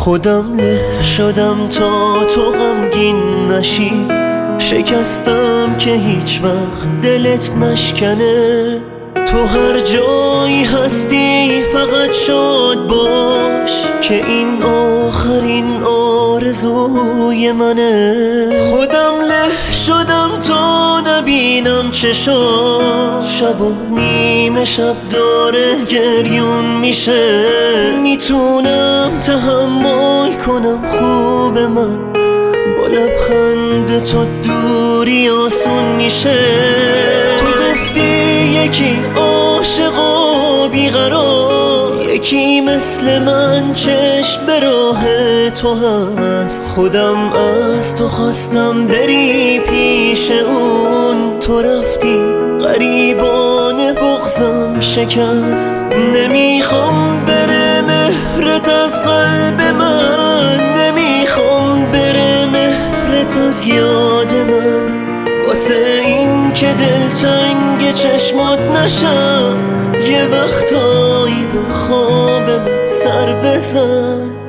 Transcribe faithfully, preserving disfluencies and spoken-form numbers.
خودم له شدم تا تو غمگین نشی، شکستم که هیچ وقت دلت نشکنه. تو هر جایی هستی فقط شاد باش که این آخرین آرزوی منه. خودم له شدم تا نبینم چشات، شب و نیمه شب داره گریون میشه. میتونم تحمل کنم خوب من، با لبخند تو دوری آسون میشه. تو گفتی یکی عاشق و بیقرار، یکی مثل من چشم به راه تو هست. خودم از تو خواستم بری پیش اون، تو رفتی غریبانه بغضم شکست. نمیخوام بره مهرت از قلب من، نمیخوام بره مهرت از یاد من. واسه این که دلتنگ چشمات نشم، یه وقتایی به خواب من سر بزن.